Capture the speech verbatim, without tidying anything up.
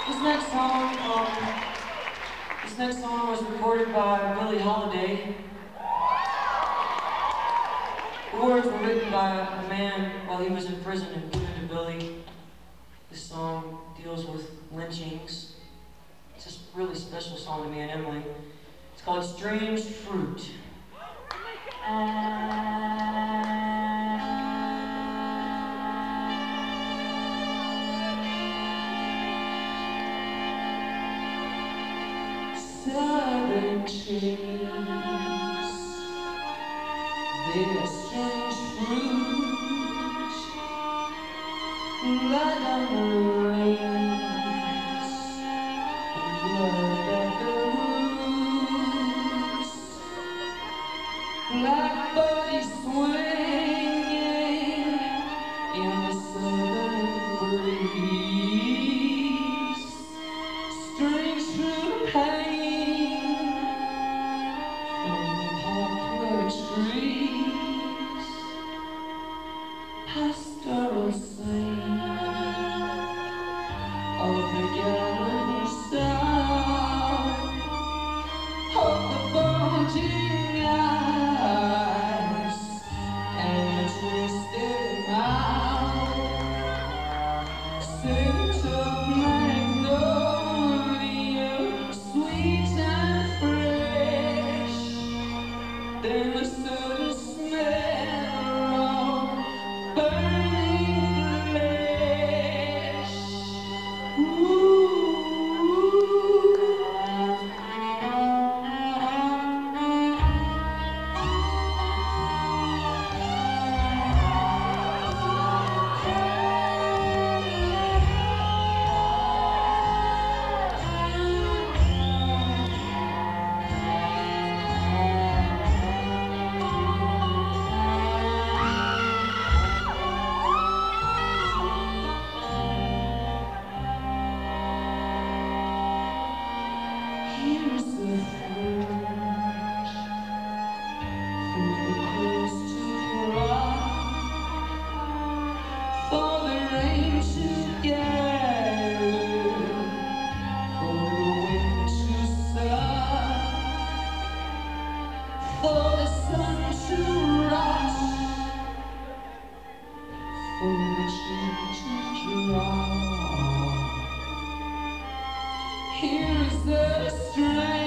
This next song, um, this next song was recorded by Billie Holiday. The words were written by a man while he was in prison and given to Billie. This song deals with lynchings. It's just a really special song to me and Emily. It's called Strange Fruit. Southern trees, they're strange fruit, blood on the reins, blood at the roots, black bodies swinging in the southern breeze, strange fruit pain. Trees, pastoral scene of the gathering sound of the bulging eyes and the twisted mouth, scent of magnolia, sweet and fresh. Then the sudden smell of burning flesh. Ooh. Here's the fringe for the crows to cry, for the rain to gather, for the wind to sigh, for the sun to rise, for the tree to dry. Here's the strength.